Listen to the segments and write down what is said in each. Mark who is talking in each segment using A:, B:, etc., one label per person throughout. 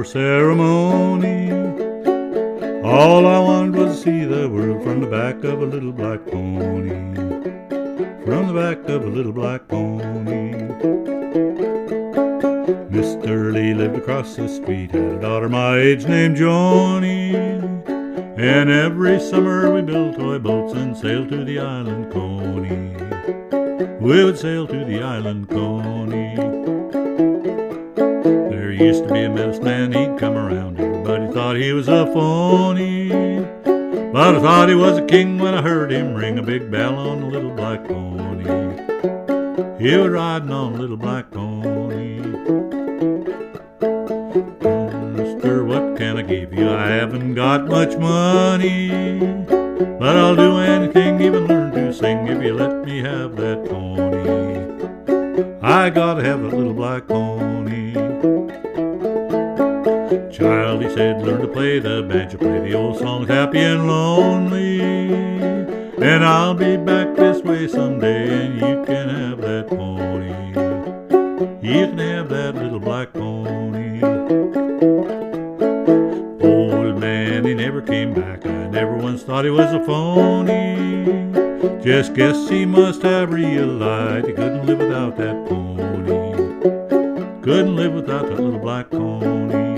A: over ceremony. All I wanted was to see the world from the back of a little black pony. From the back of a little black pony. Mr. Lee lived across the street, had a daughter my age named Joni. And every summer we built toy boats and sailed to the island Coney. We would sail to the island Coney. There used to be a medicine man, he'd come around. Everybody thought he was a phony. But I thought he was a king when I heard him ring a big bell on a little black pony. He was riding on a little black pony. Mister, what can I give you? I haven't got much money, but I'll do anything, even learn to sing, if you let me have that pony. I gotta have that little black pony. Child, he said, learn to play the banjo, play the old songs, happy and lonely. And I'll be back this way someday, and you can have that pony. You can have that little black pony. Old man, he never came back. I never once thought he was a phony. Just guess he must have realized he couldn't live without that pony. Couldn't live without that little black pony.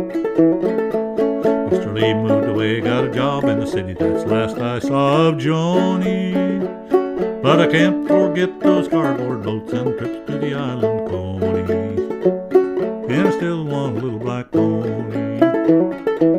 A: Mr. Lee moved away, got a job in the city. That's the last I saw of Joni. But I can't forget those cardboard boats and trips to the island Coney. And I still want a little black pony.